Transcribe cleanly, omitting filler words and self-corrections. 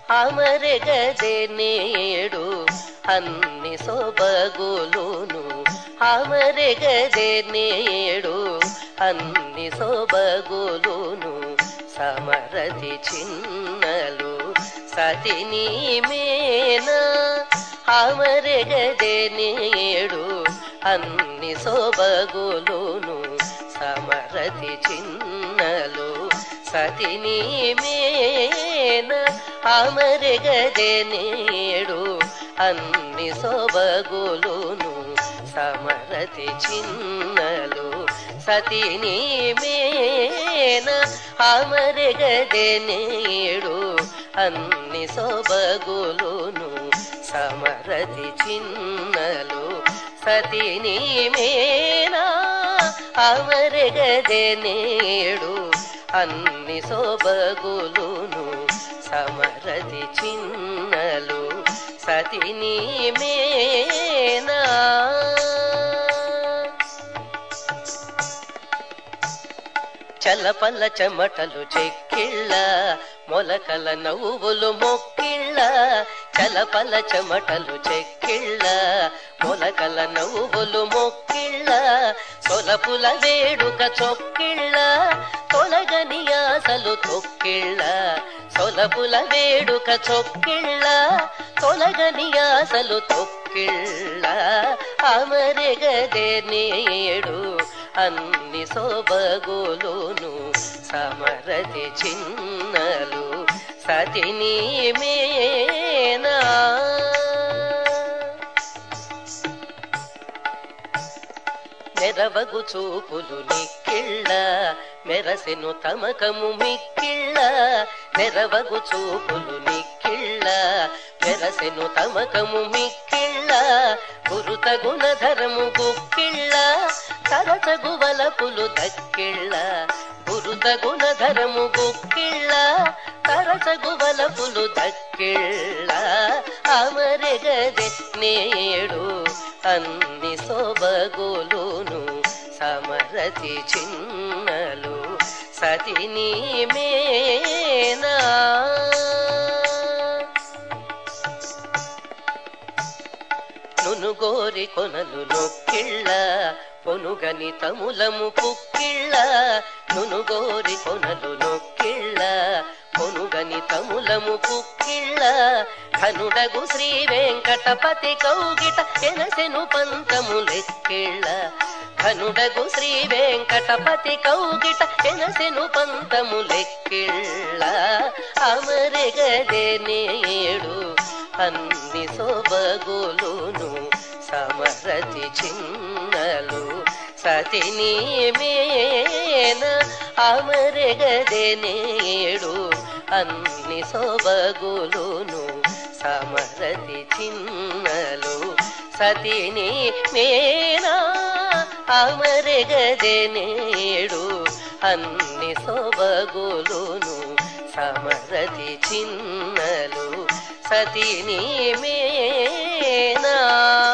అమరెగదే నేడు అన్ని సొబగులును అమరెగదే నేడు అన్ని సొబగులును సమరతి చిన్నలు సతిని మేనా అమరెగదే నేడు అన్ని సొబగులును సమరతి చిన్నలు సతిని మేనా అమరెగదే నేడు అన్ని సొబగులును సమరతి చిన్నలు సతిని మేనా అమరెగదే నేడు అన్ని సొబగులును సమరతి చిన్నలు సతిని మేనా అమరెగదే నేడు అన్ని సొబగులును సమరతి చిన్నలు సతిని మేనా చలపల చెమటలు చెక్కిళ్ళ మొలకల నవ్వులు మొక్కిళ్ళ చలపల చెమటలు చెక్కిళ్ళ మొలకల నవ్వులు మొక్కిళ్ళ సొలపుల వేడుక చొక్కిళ్ళ తొలగని ఆశలు తొక్కిళ్ళ సొలపుల వేడుక చొక్కిళ్ళ తొలగని ఆశలు తొక్కిళ్ళ అమరెగదే నేడు అన్ని సొబగులును సమరతి చిన్నలు సతిని మేనా మెరవగు చూపులు నిక్కిళ్ళ మెరసెను తమకము మిక్కిళ్ళ మెరవగు చూపులు నిక్కిళ్ళ మెరసెను తమకము మిక్కిళ్ళ గురుత గుణధరము గుక్కిళ్ళ తరచగు వలపులు దక్కిళ్ళ గురుత గుణధరము గుక్కిళ్ళ తరచగు వలపులు దక్కిళ్ళ అమరెగదే నేడు అన్ని సొబగులును సమరతి చిన్నలు సతిని మేనా నునుగోరి కొనలు నొక్కిళ్ళ పొనుగని తములము పుక్కిళ్ళ నునుగోరి కొనలు నొక్కిళ్ళ పొనుగని తములము పుక్కిళ్ళ ఘనుడగు శ్రీ వెంకటపతి కౌగిట ఎనసెను పంతము లెక్కిళ్ళ ఘనుడగు శ్రీ వెంకటపతి కౌగిట ఎనసెను పంతము లెక్కిళ్ళ అమరెగదే నేడు అన్ని సొబగులును సమరతి చిన్నలు సతిని మేనా అమరెగదే నేడు అన్ని సొబగులును సమరతి చిన్నలు సతిని మేనా అమరెగదే నేడు అన్ని సొబగులును సమరతి చిన్నలు సతిని మేనా